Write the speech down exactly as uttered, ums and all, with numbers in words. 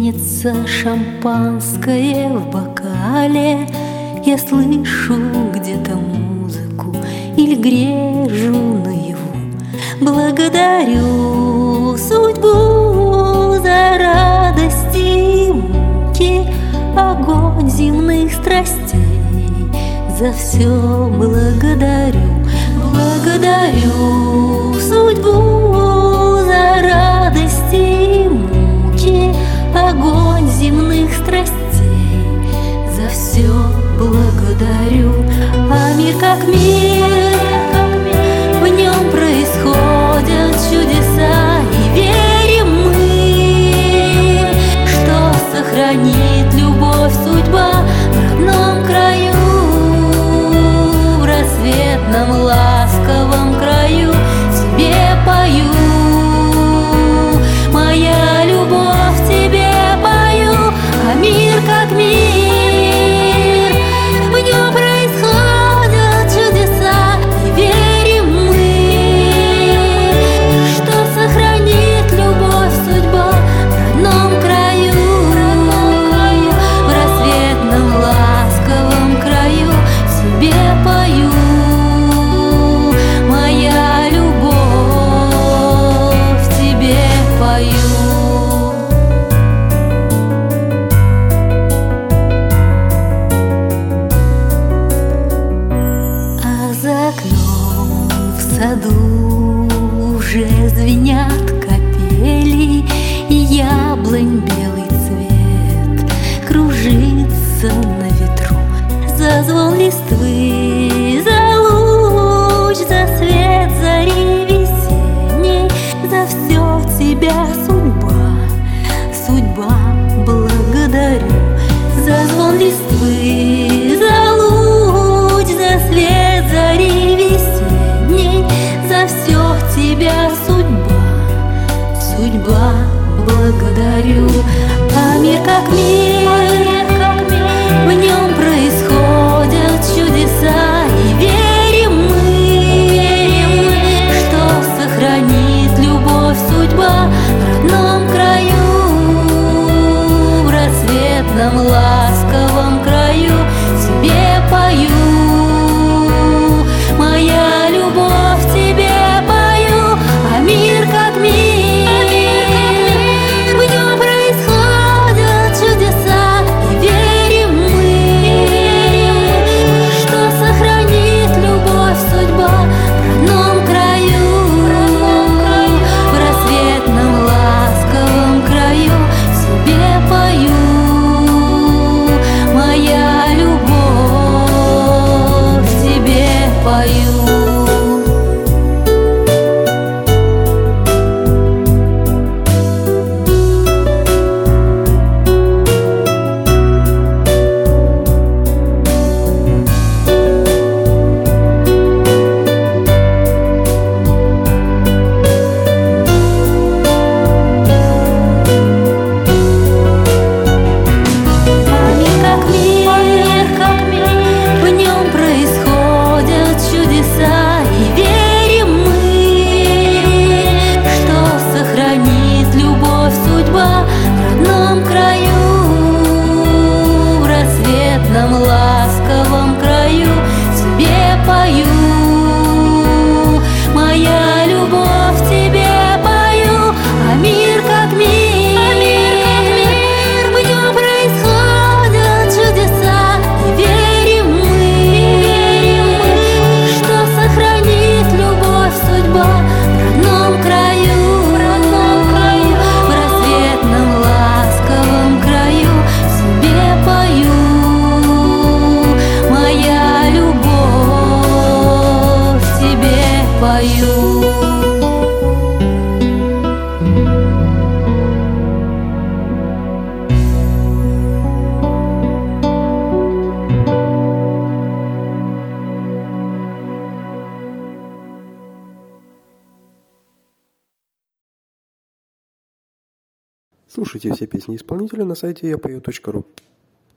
пенится шампанское в бокале. Я слышу где-то музыку или грежу наяву. Благодарю судьбу за радости и муки, огонь земных страстей. За все благодарю, благодарю судьбу за радости и муки, огонь земных страстей. За все благодарю. А мир как мир, в нем происходят чудеса, и верим мы, что сохранит любовь судьба в родном краю, в рассветном ласковом краю. Тебе пою, моя любовь, тебе пою. А мир как мир, в нем происходят чудеса, и верим мы, что сохранит любовь судьба в родном краю, в рассветном ласковом краю. Тебе пою, моя любовь, тебе пою. За окном в саду уже звенят капели, и яблонь белый цвет кружится на ветру. За звон листвы, за луч, за свет зари весенней, за все тебя судьба, судьба благодарю. За звон листвы, за луч, за свет зари весенней, за все тебя судьба, судьба благодарю. А мир как мир, в нем происходят чудеса, и верим мы, что сохранит любовь судьба в родном краю, в рассветном ласковом краю. Тебе пою, моя любовь, тебе пою. А мир как мир, в нем происходят чудеса, и верим мы, что сохранит любовь судьба в родном краю, в рассветном ласковом краю. Тебе пою, моя любовь, тебе пою. Ласковом краю. Тебе пою, моя любовь, тебе пою. А мир как мир, в нем происходят чудеса, и верим мы, что сохранит любовь судьба в родном краю, в рассветном ласковом краю. Тебе пою, моя любовь, тебе пою. Слушайте все песни исполнителя на сайте я пою точка ру.